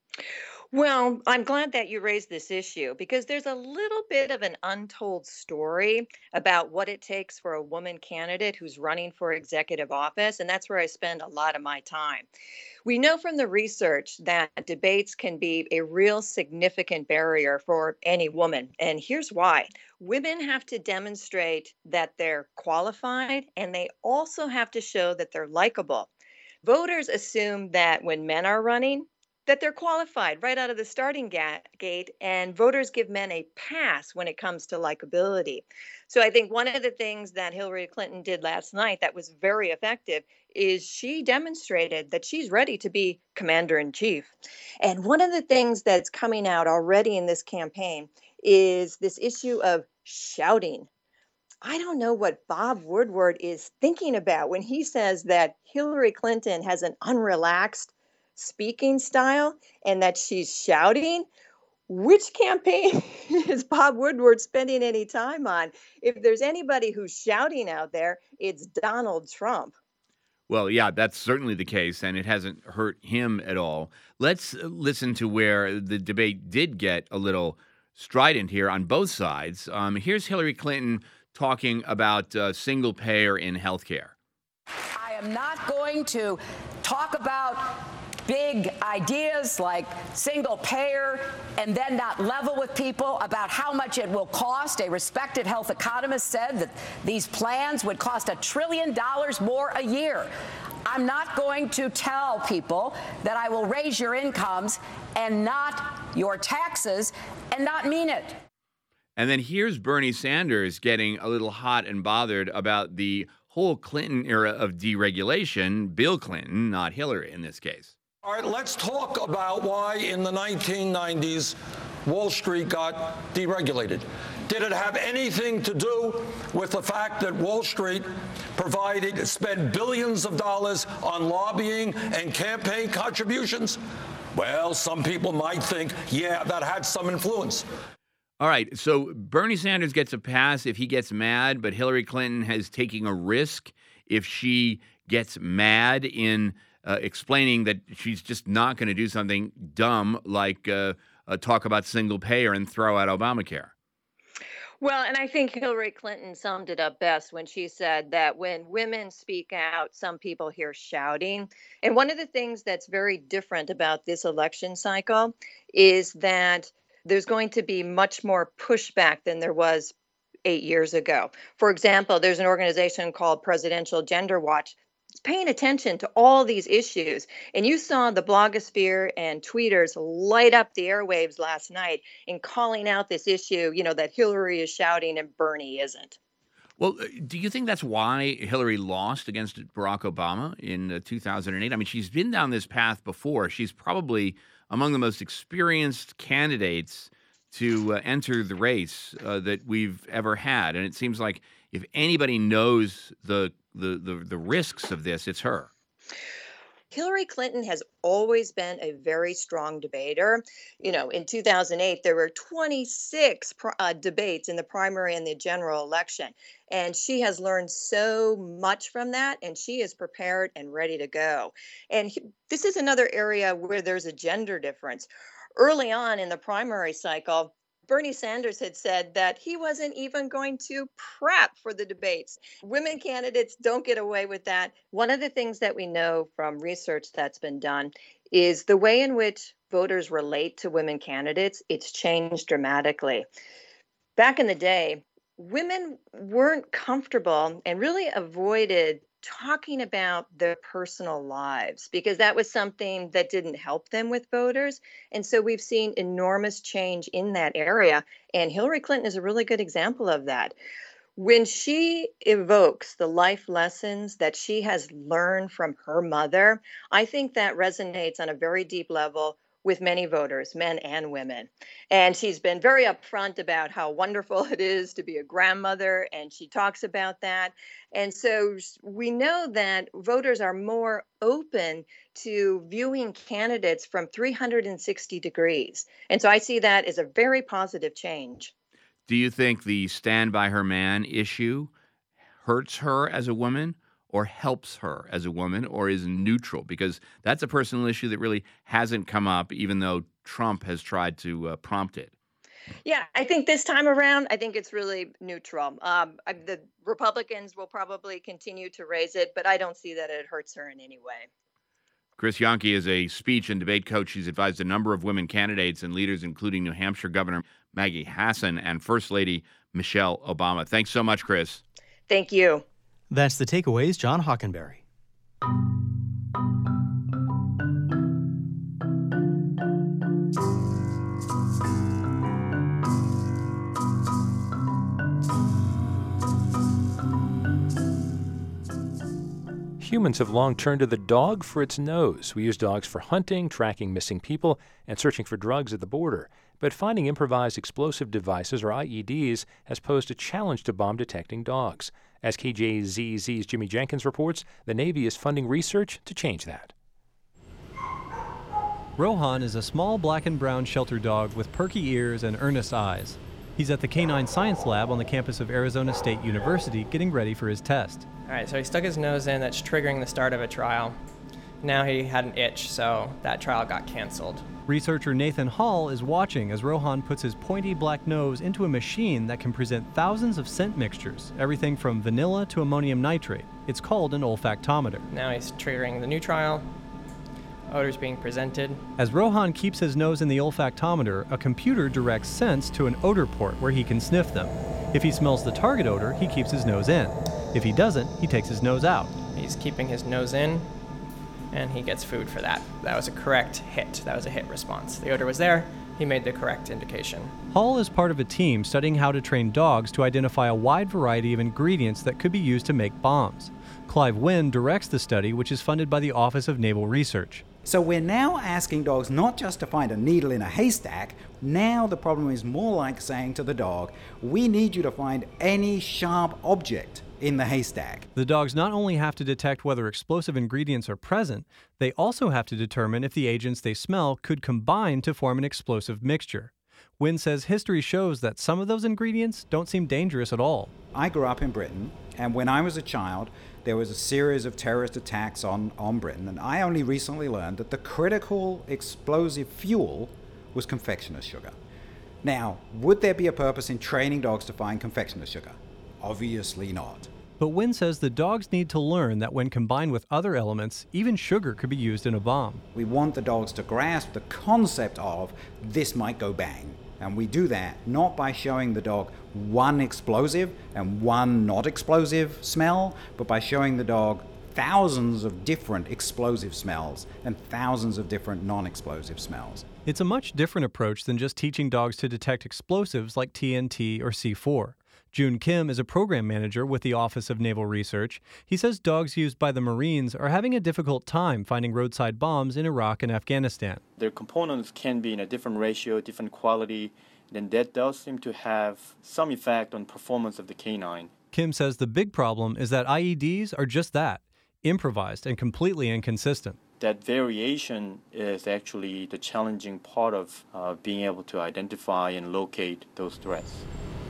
Well, I'm glad that you raised this issue because there's a little bit of an untold story about what it takes for a woman candidate who's running for executive office, and that's where I spend a lot of my time. We know from the research that debates can be a real significant barrier for any woman, and here's why. Women have to demonstrate that they're qualified, and they also have to show that they're likable. Voters assume that when men are running, that they're qualified right out of the starting ga- gate, and voters give men a pass when it comes to likability. So I think one of the things that Hillary Clinton did last night that was very effective is she demonstrated that she's ready to be commander-in-chief. And one of the things that's coming out already in this campaign is this issue of shouting. I don't know what Bob Woodward is thinking about when he says that Hillary Clinton has an unrelaxed speaking style and that she's shouting. Which campaign is Bob Woodward spending any time on? If there's anybody who's shouting out there, it's Donald Trump. Well, yeah, that's certainly the case, and it hasn't hurt him at all. Let's listen to where the debate did get a little strident here on both sides. Um, here's Hillary Clinton talking about uh, single payer in healthcare. I am not going to talk about big ideas like single payer and then not level with people about how much it will cost. A respected health economist said that these plans would cost a trillion dollars more a year. I'm not going to tell people that I will raise your incomes and not your taxes and not mean it. And then here's Bernie Sanders getting a little hot and bothered about the whole Clinton era of deregulation. Bill Clinton, not Hillary in this case. All right, let's talk about why in the nineteen nineties Wall Street got deregulated. Did it have anything to do with the fact that Wall Street provided, spent billions of dollars on lobbying and campaign contributions? Well, some people might think, yeah, that had some influence. All right, so Bernie Sanders gets a pass if he gets mad, but Hillary Clinton has taken a risk if she gets mad in uh, explaining that she's just not going to do something dumb like uh, uh, talk about single payer and throw out Obamacare. Well, and I think Hillary Clinton summed it up best when she said that when women speak out, some people hear shouting. And one of the things that's very different about this election cycle is that there's going to be much more pushback than there was eight years ago. For example, there's an organization called Presidential Gender Watch. It's paying attention to all these issues. And you saw the blogosphere and tweeters light up the airwaves last night in calling out this issue, you know, that Hillary is shouting and Bernie isn't. Well, do you think that's why Hillary lost against Barack Obama in uh, two thousand eight? I mean, she's been down this path before. She's probably among the most experienced candidates to uh, enter the race uh, that we've ever had. And it seems like if anybody knows the, the, the, the risks of this, it's her. Hillary Clinton has always been a very strong debater. You know, in two thousand eight, there were twenty-six pr- uh, debates in the primary and the general election. And she has learned so much from that, and she is prepared and ready to go. And he, this is another area where there's a gender difference. Early on in the primary cycle, Bernie Sanders had said that he wasn't even going to prep for the debates. Women candidates don't get away with that. One of the things that we know from research that's been done is the way in which voters relate to women candidates, it's changed dramatically. Back in the day, women weren't comfortable and really avoided talking about their personal lives because that was something that didn't help them with voters. And so we've seen enormous change in that area. And Hillary Clinton is a really good example of that. When she evokes the life lessons that she has learned from her mother, I think that resonates on a very deep level with many voters, men and women. And she's been very upfront about how wonderful it is to be a grandmother, and she talks about that. And so we know that voters are more open to viewing candidates from three hundred sixty degrees. And so I see that as a very positive change. Do you think the stand by her man issue hurts her as a woman or helps her as a woman or is neutral? Because that's a personal issue that really hasn't come up, even though Trump has tried to uh, prompt it. Yeah, I think this time around, I think it's really neutral. Um, I, the Republicans will probably continue to raise it, but I don't see that it hurts her in any way. Chris Yonke is a speech and debate coach. She's advised a number of women candidates and leaders, including New Hampshire Governor Maggie Hassan and First Lady Michelle Obama. Thanks so much, Chris. Thank you. That's the takeaways. John Hockenberry. Humans have long turned to the dog for its nose. We use dogs for hunting, tracking missing people, and searching for drugs at the border. but finding improvised explosive devices, or I E Ds, has posed a challenge to bomb-detecting dogs. As K J Z Z's Jimmy Jenkins reports, the Navy is funding research to change that. Rohan is a small black and brown shelter dog with perky ears and earnest eyes. He's at the Canine Science Lab on the campus of Arizona State University getting ready for his test. All right, so he stuck his nose in. That's triggering the start of a trial. Now he had an itch, so that trial got canceled. Researcher Nathan Hall is watching as Rohan puts his pointy black nose into a machine that can present thousands of scent mixtures, everything from vanilla to ammonium nitrate. It's called an olfactometer. Now he's triggering the new trial. Odors being presented. As Rohan keeps his nose in the olfactometer, a computer directs scents to an odor port where he can sniff them. If he smells the target odor, he keeps his nose in. If he doesn't, he takes his nose out. He's keeping his nose in, and he gets food for that. That was a correct hit. That was a hit response. The odor was there. He made the correct indication. Hall is part of a team studying how to train dogs to identify a wide variety of ingredients that could be used to make bombs. Clive Wynn directs the study, which is funded by the Office of Naval Research. So we're now asking dogs not just to find a needle in a haystack. Now the problem is more like saying to the dog, we need you to find any sharp object in the haystack. The dogs not only have to detect whether explosive ingredients are present, they also have to determine if the agents they smell could combine to form an explosive mixture. Wynn says history shows that some of those ingredients don't seem dangerous at all. I grew up in Britain, and when I was a child, there was a series of terrorist attacks on, on Britain, and I only recently learned that the critical explosive fuel was confectioner's sugar. Now, would there be a purpose in training dogs to find confectioner's sugar? Obviously not. But Wynn says the dogs need to learn that when combined with other elements, even sugar could be used in a bomb. We want the dogs to grasp the concept of this might go bang. And we do that not by showing the dog one explosive and one not explosive smell, but by showing the dog thousands of different explosive smells and thousands of different non-explosive smells. It's a much different approach than just teaching dogs to detect explosives like T N T or C four. Jun Kim is a program manager with the Office of Naval Research. He says dogs used by the Marines are having a difficult time finding roadside bombs in Iraq and Afghanistan. Their components can be in a different ratio, different quality, and that does seem to have some effect on performance of the canine. Kim says the big problem is that I E Ds are just that, improvised and completely inconsistent. That variation is actually the challenging part of uh, being able to identify and locate those threats.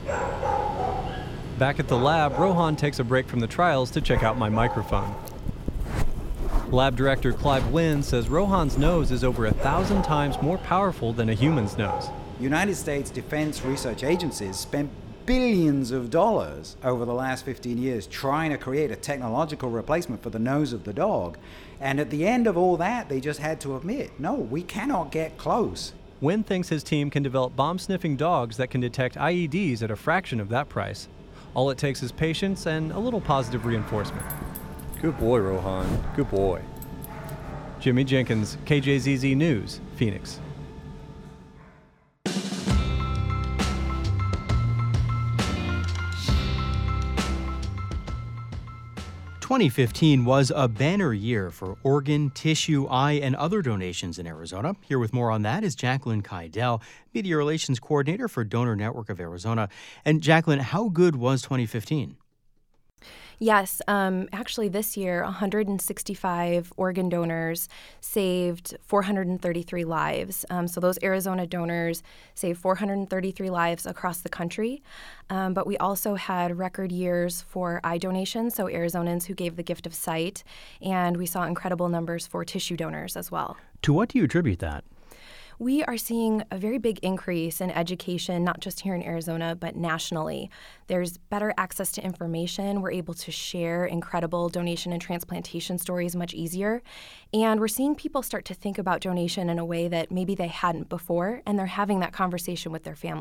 Back at the lab, Rohan takes a break from the trials to check out my microphone. Lab director Clive Wynn says Rohan's nose is over a thousand times more powerful than a human's nose. United States defense research agencies spent billions of dollars over the last fifteen years trying to create a technological replacement for the nose of the dog. And at the end of all that, they just had to admit, no, we cannot get close. Wynn thinks his team can develop bomb-sniffing dogs that can detect I E Ds at a fraction of that price. All it takes is patience and a little positive reinforcement. Good boy, Rohan. Good boy. Jimmy Jenkins, K J Z Z News, Phoenix. twenty fifteen was a banner year for organ, tissue, eye, and other donations in Arizona. Here with more on that is Jacqueline Kydell, Media Relations Coordinator for Donor Network of Arizona. And Jacqueline, how good was twenty fifteen? Yes, um, actually this year, one hundred sixty-five organ donors saved four hundred thirty-three lives. Um, so those Arizona donors saved four hundred thirty-three lives across the country. Um, but we also had record years for eye donations, so Arizonans who gave the gift of sight, and we saw incredible numbers for tissue donors as well. To what do you attribute that? We are seeing a very big increase in education, not just here in Arizona, but nationally. There's better access to information. We're able to share incredible donation and transplantation stories much easier. And we're seeing people start to think about donation in a way that maybe they hadn't before, and they're having that conversation with their family.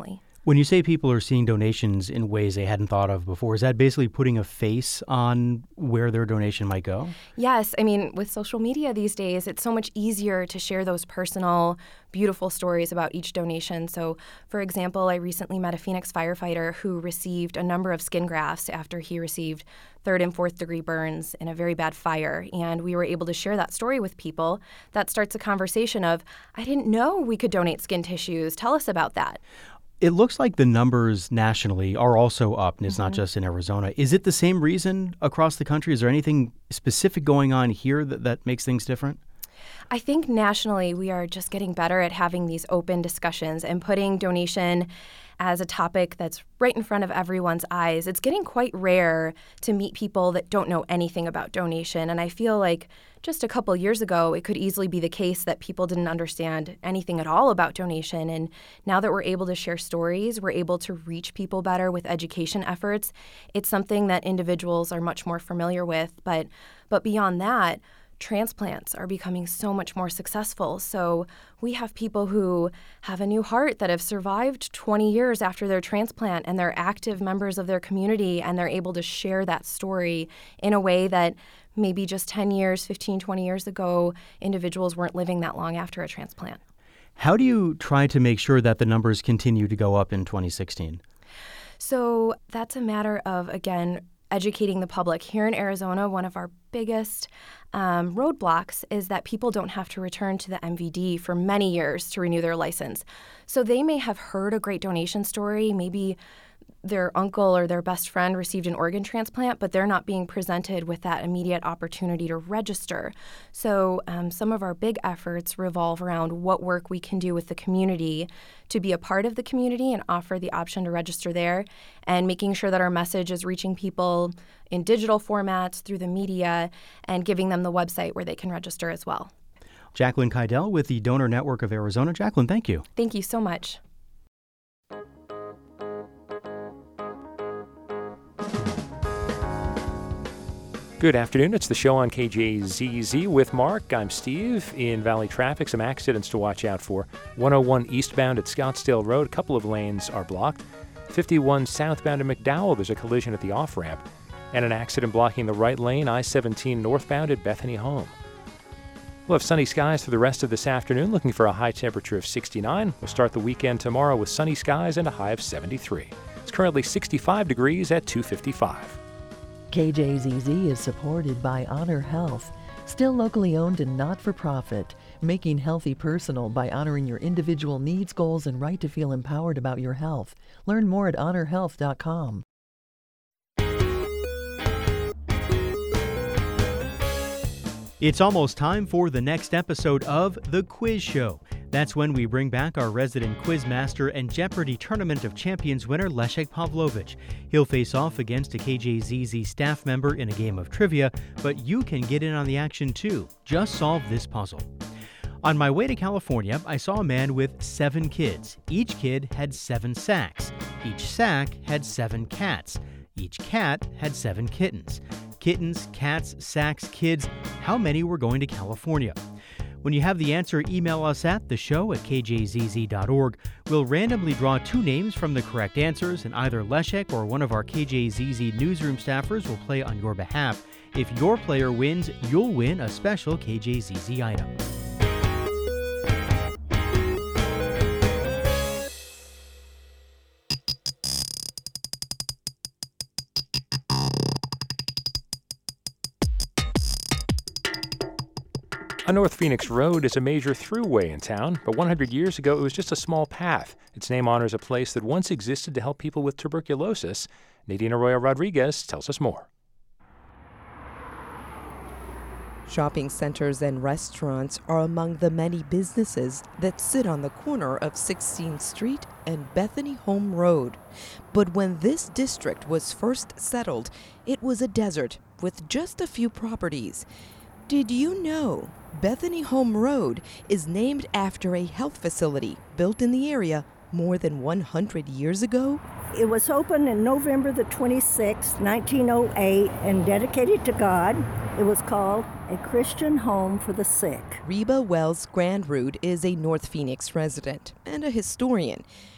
When you say people are seeing donations in ways they hadn't thought of before, is that basically putting a face on where their donation might go? Yes. I mean, with social media these days, it's so much easier to share those personal, beautiful stories about each donation. So, for example, I recently met a Phoenix firefighter who received a number of skin grafts after he received third and fourth degree burns in a very bad fire. And we were able to share that story with people. That starts a conversation of, I didn't know we could donate skin tissues. Tell us about that. It looks like the numbers nationally are also up, and it's mm-hmm. not just in Arizona. Is it the same reason across the country? Is there anything specific going on here that, that makes things different? I think nationally we are just getting better at having these open discussions and putting donation as a topic that's right in front of everyone's eyes. It's getting quite rare to meet people that don't know anything about donation. And I feel like just a couple years ago, it could easily be the case that people didn't understand anything at all about donation. And now that we're able to share stories, we're able to reach people better with education efforts. It's something that individuals are much more familiar with. But but beyond that, transplants are becoming so much more successful. So we have people who have a new heart that have survived twenty years after their transplant, and they're active members of their community, and they're able to share that story in a way that maybe just ten years, fifteen, twenty years ago, individuals weren't living that long after a transplant. How do you try to make sure that the numbers continue to go up in twenty sixteen? So that's a matter of, again, educating the public. Here in Arizona, one of our biggest um, roadblocks is that people don't have to return to the M V D for many years to renew their license. So they may have heard a great donation story, maybe their uncle or their best friend received an organ transplant, but they're not being presented with that immediate opportunity to register. So um, some of our big efforts revolve around what work we can do with the community to be a part of the community and offer the option to register there, and making sure that our message is reaching people in digital formats through the media and giving them the website where they can register as well. Jacqueline Kydell with the Donor Network of Arizona. Jacqueline, thank you. Thank you so much. Good afternoon. It's the show on K J Z Z with Mark. I'm Steve. In Valley traffic, some accidents to watch out for. one oh one eastbound at Scottsdale Road, a couple of lanes are blocked. fifty-one southbound at McDowell, there's a collision at the off-ramp. And an accident blocking the right lane, I seventeen northbound at Bethany Home. We'll have sunny skies for the rest of this afternoon, looking for a high temperature of sixty-nine. We'll start the weekend tomorrow with sunny skies and a high of seventy-three. It's currently sixty-five degrees at two fifty-five. K J Z Z is supported by Honor Health, still locally owned and not-for-profit, making healthy personal by honoring your individual needs, goals, and right to feel empowered about your health. Learn more at honor health dot com. It's almost time for the next episode of The Quiz Show. That's when we bring back our resident quiz master and Jeopardy! Tournament of Champions winner, Leszek Pawlowicz. He'll face off against a K J Z Z staff member in a game of trivia, but you can get in on the action too. Just solve this puzzle. On my way to California, I saw a man with seven kids. Each kid had seven sacks. Each sack had seven cats. Each cat had seven kittens. Kittens, cats, sacks, kids. How many were going to California? When you have the answer, email us at the show at k j z z dot org. We'll randomly draw two names from the correct answers, and either Leszek or one of our K J Z Z newsroom staffers will play on your behalf. If your player wins, you'll win a special K J Z Z item. On North Phoenix Road is a major throughway in town, but one hundred years ago it was just a small path. Its name honors a place that once existed to help people with tuberculosis. Nadine Arroyo Rodriguez tells us more. Shopping centers and restaurants are among the many businesses that sit on the corner of sixteenth Street and Bethany Home Road. But when this district was first settled, it was a desert with just a few properties. Did you know Bethany Home Road is named after a health facility built in the area more than one hundred years ago? It was opened in November the twenty-sixth, nineteen oh eight, and dedicated to God. It was called a Christian home for the sick. Reba Wells Grandroot is a North Phoenix resident and a historian.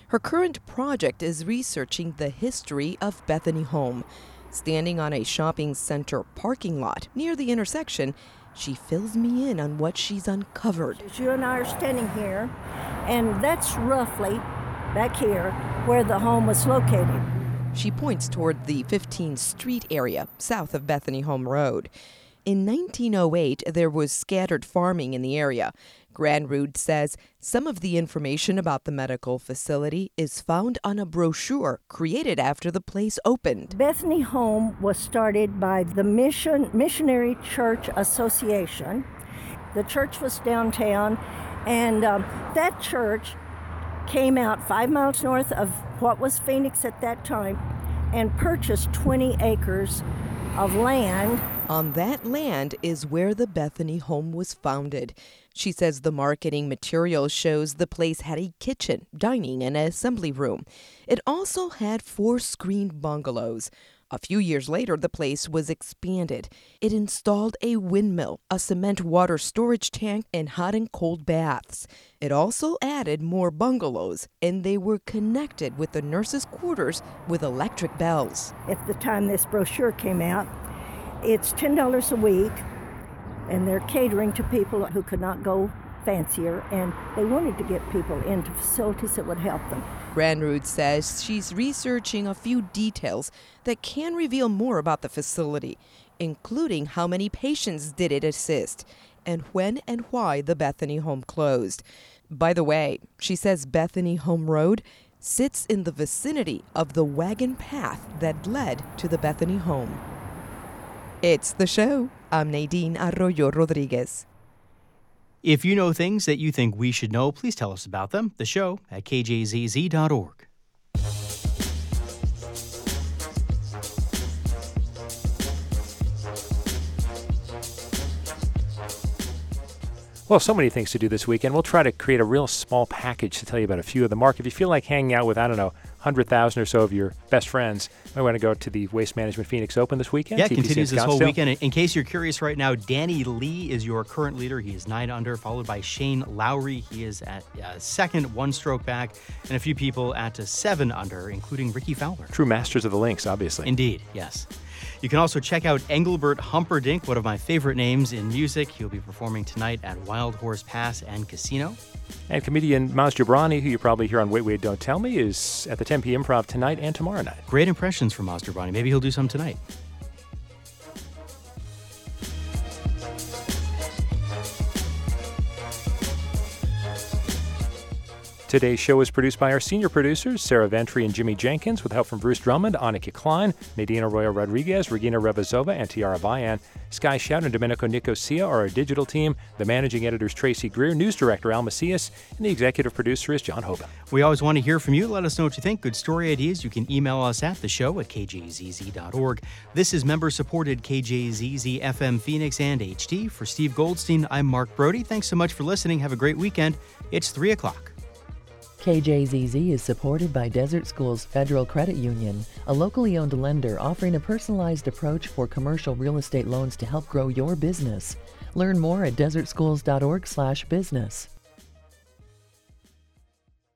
Her current project is researching the history of Bethany Home. Standing on a shopping center parking lot near the intersection, she fills me in on what she's uncovered. You and I are standing here, and that's roughly back here where the home was located. She points toward the fifteenth Street area south of Bethany Home Road. In nineteen oh eight, there was scattered farming in the area. Granrud says some of the information about the medical facility is found on a brochure created after the place opened. Bethany Home was started by the Mission Missionary Church Association. The church was downtown, and um, that church came out five miles north of what was Phoenix at that time and purchased twenty acres of land. On that land is where the Bethany Home was founded. She says the marketing material shows the place had a kitchen, dining, and assembly room. It also had four screened bungalows. A few years later, the place was expanded. It installed a windmill, a cement water storage tank, and hot and cold baths. It also added more bungalows, and they were connected with the nurses' quarters with electric bells. At the time this brochure came out, it's ten dollars a week, and they're catering to people who could not go fancier, and they wanted to get people into facilities that would help them. Granrud says she's researching a few details that can reveal more about the facility, including how many patients did it assist, and when and why the Bethany Home closed. By the way, she says Bethany Home Road sits in the vicinity of the wagon path that led to the Bethany Home. It's the show. I'm Nadine Arroyo Rodriguez. If you know things that you think we should know, please tell us about them. The show at K J Z Z dot org. Well, so many things to do this weekend. We'll try to create a real small package to tell you about a few of them. Mark, if you feel like hanging out with, I don't know, one hundred thousand or so of your best friends, I want to go to the Waste Management Phoenix Open this weekend. Yeah, it T P C continues in this whole Scottsdale. weekend. In case you're curious right now, Danny Lee is your current leader. He is nine under, followed by Shane Lowry. He is at uh, second, one stroke back, and a few people at uh, seven under, including Ricky Fowler. True masters of the links, obviously. Indeed, yes. You can also check out Engelbert Humperdinck, one of my favorite names in music. He'll be performing tonight at Wild Horse Pass and Casino. And comedian Maz Jobrani, who you probably hear on Wait, Wait, Don't Tell Me, is at the ten p.m. Improv tonight and tomorrow night. Great impressions from Maz Jobrani. Maybe he'll do some tonight. Today's show is produced by our senior producers, Sarah Ventry and Jimmy Jenkins, with help from Bruce Drummond, Annika Klein, Nadine Arroyo Rodriguez, Regina Revazova, and Tiara Bayan. Sky Shout and Domenico Nicosia are our digital team. The managing editor is Tracy Greer, news director Al Macias, and the executive producer is John Hoban. We always want to hear from you. Let us know what you think. Good story ideas. You can email us at the show at K J Z Z dot org. This is member-supported K J Z Z F M Phoenix and H D. For Steve Goldstein, I'm Mark Brody. Thanks so much for listening. Have a great weekend. It's three o'clock. K J Z Z is supported by Desert Schools Federal Credit Union, a locally owned lender offering a personalized approach for commercial real estate loans to help grow your business. Learn more at desert schools dot org slash business.